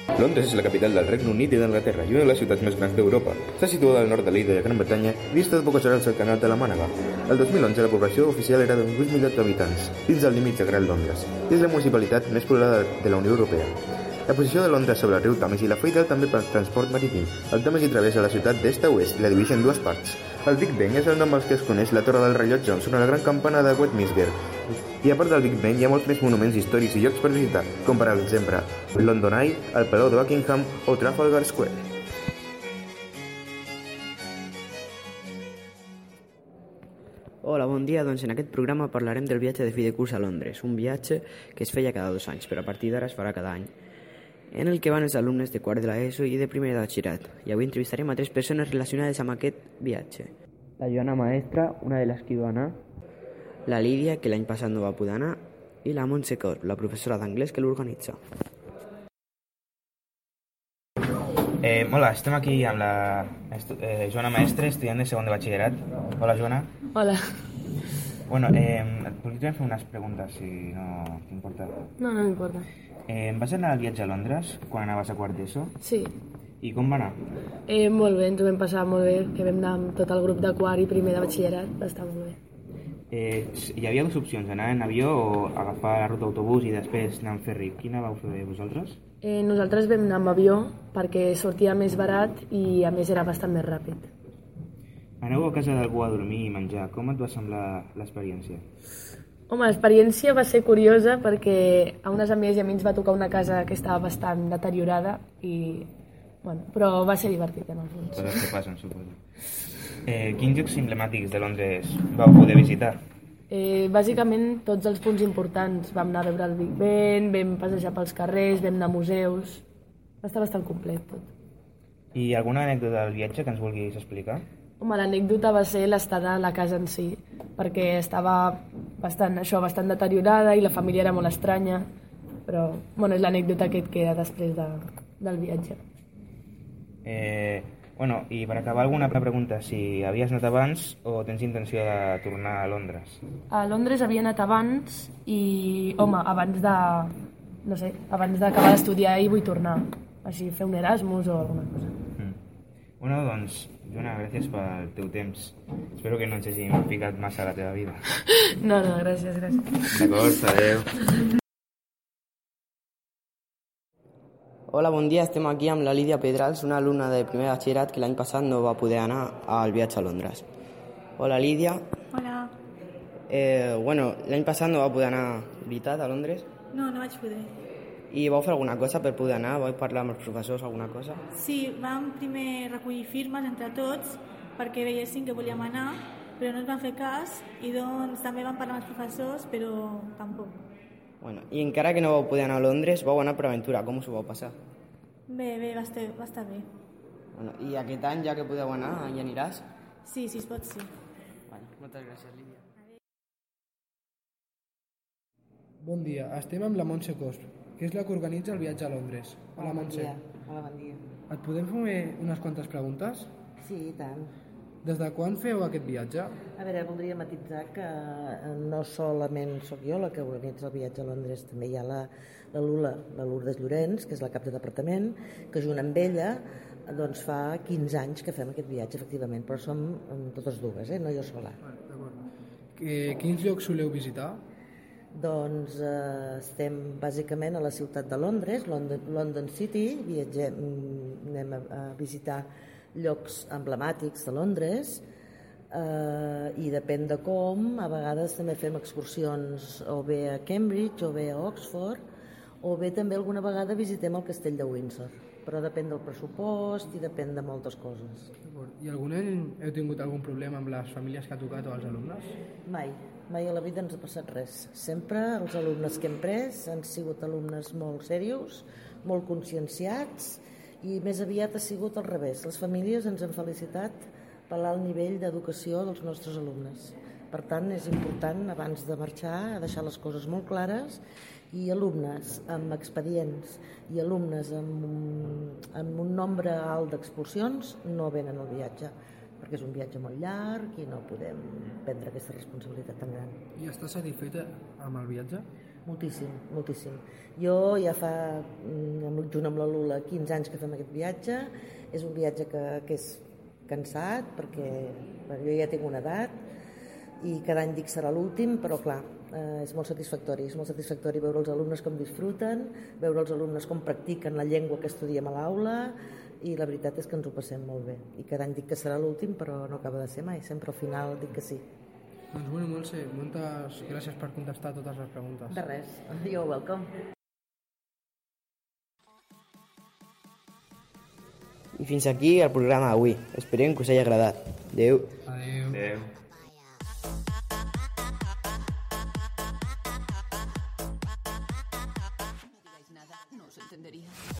Londres és la capital del Regne Unit i d'Anglaterra i una de les ciutats més grans d'Europa. Està situada al nord de l'illa de Gran Bretanya i dista de poques hores del canal de la Mànega. El 2011 la població oficial era d'uns 8 milions d'habitants, dins del límit de Gran Londres, i és la municipalitat més poblada de la Unió Europea. La posició de Londres sobre el riu Thames i la fa ideal també per al transport marítim. El Thames hi travessa la ciutat d'est a oest i la divideix en dues parts. El Big Ben és el nom als que es coneix la torre del rellotge on sona la gran campana de Westminster. I a part del Big Ben hi ha molts més monuments històrics i llocs per visitar, com per exemple London Eye, el Palau de Buckingham o Trafalgar Square. Hola, bon dia. Doncs en aquest programa parlarem del viatge de fi de curs a Londres, un viatge que es feia cada 2 anys, però a partir d'ara es farà cada any, en el que van els alumnes de quart de l'ESO i de primer de batxillerat. I avui entrevistarem a 3 persones relacionades amb aquest viatge. La Joana Maestra, una de les que hi va anar, la Lídia, que l'any passat no va poder anar, i la Montse Corp, la professora d'anglès que l'organitza. Hola, estem aquí amb la Joana Maestre, estudiant de segon de batxillerat. Hola, Joana. Hola. Bueno, et voldria fer unes preguntes, si no t'importa. No m'importa. Vas anar al viatge a Londres quan anaves a quart d'ESO? Sí. I com va anar? Molt bé, ens ho vam passar molt bé, que vam anar amb tot el grup de quart i primer de batxillerat, va estar molt bé. Hi havia 2 opcions, anar en avió o agafar la ruta d'autobús i després anar en ferri. Quina vau fer vosaltres? Nosaltres vam anar amb avió perquè sortia més barat i a més era bastant més ràpid. Aneu a casa d'algú a dormir i menjar. Com et va semblar l'experiència? Home, l'experiència va ser curiosa perquè a unes amics i a mi ens va tocar una casa que estava bastant deteriorada i, bueno, però va ser divertit en el fons. Coses que passen, suposo. Quins llocs emblemàtics de Londres vau poder visitar? Bàsicament tots els punts importants. Vam anar a veure el Big Ben, vam passejar pels carrers, vam anar a museus. Va estar bastant complet tot. I alguna anècdota del viatge que ens vulguis explicar? Home, l'anècdota va ser l'estada a la casa en si, perquè estava bastant deteriorada i la família era molt estranya, però bueno, és l'anècdota que et queda després del viatge. I per acabar, alguna pregunta, si havies anat abans o tens intenció de tornar a Londres? A Londres havia anat abans i, home, abans d'acabar d'estudiar hi vull tornar, així fer un Erasmus o alguna cosa. Bueno, doncs, Joana, gràcies pel teu temps. Espero que no ens hagin picat massa a la teva vida. No, gràcies. D'acord, adeu. Hola, bon dia. Estem aquí amb la Lídia Pedrals, una alumna de primer de batxillerat que l'any passat no va poder anar al viatge a Londres. Hola, Lídia. Hola. L'any passat no va poder anar, veritat, a Londres? No vaig poder. I vau fer alguna cosa per poder anar? Vau parlar amb els professors, alguna cosa? Sí, vam primer recollir firmes entre tots perquè veiessin que volíem anar, però no ens van fer cas i doncs també vam parlar amb els professors, però tampoc. I encara que no vau poder anar a Londres, vau anar per aventura. Com us ho vau passar? Bé, va estar bé. I aquest any, ja que podeu anar, hi aniràs? Sí, si es pot, sí. Moltes gràcies, Lídia. Bon dia, estem amb la Montse Cosp, que és la que organitza el viatge a Londres. Hola, Montse. Hola, bon dia. Et podem fer unes quantes preguntes? Sí, i tant. Des de quan feu aquest viatge? A veure, voldria matitzar que no solament sóc jo la que organitza el viatge a Londres, també hi ha la Lourdes Llorenç, que és la cap de departament, que junt amb ella doncs fa 15 anys que fem aquest viatge, efectivament, però som totes dues, no jo sola. D'acord. Quins llocs soleu visitar? Doncs estem bàsicament a la ciutat de Londres, London City, anem a visitar llocs emblemàtics de Londres i depèn de com, a vegades també fem excursions o bé a Cambridge o bé a Oxford o bé també alguna vegada visitem el castell de Windsor, però depèn del pressupost i depèn de moltes coses. I heu tingut algun problema amb les famílies que ha tocat o els alumnes? Mai a la vida ens ha passat res. Sempre els alumnes que hem pres han sigut alumnes molt serios, molt conscienciats i més aviat ha sigut al revés. Les famílies ens han felicitat per l'alt nivell d'educació dels nostres alumnes. Per tant, és important, abans de marxar, deixar les coses molt clares i alumnes amb expedients i alumnes amb un nombre alt d'expulsions no venen al viatge, perquè és un viatge molt llarg i no podem prendre aquesta responsabilitat tan gran. I estàs satisfeta amb el viatge? Moltíssim, moltíssim. Jo ja fa, junt amb la Lula, 15 anys que fem aquest viatge. És un viatge que és cansat, perquè jo ja tinc una edat i cada any dic serà l'últim, però clar, és molt satisfactori veure els alumnes com disfruten, veure els alumnes com practiquen la llengua que estudiem a l'aula, i la veritat és que ens ho passem molt bé. I cada any dic que serà l'últim, però no acaba de ser mai, sempre al final dic que sí. Doncs bueno, Montse, moltes gràcies per contestar totes les preguntes. De res, you're welcome. I fins aquí el programa d'avui. Esperem que us hagi agradat. Adéu. Adéu. Adéu.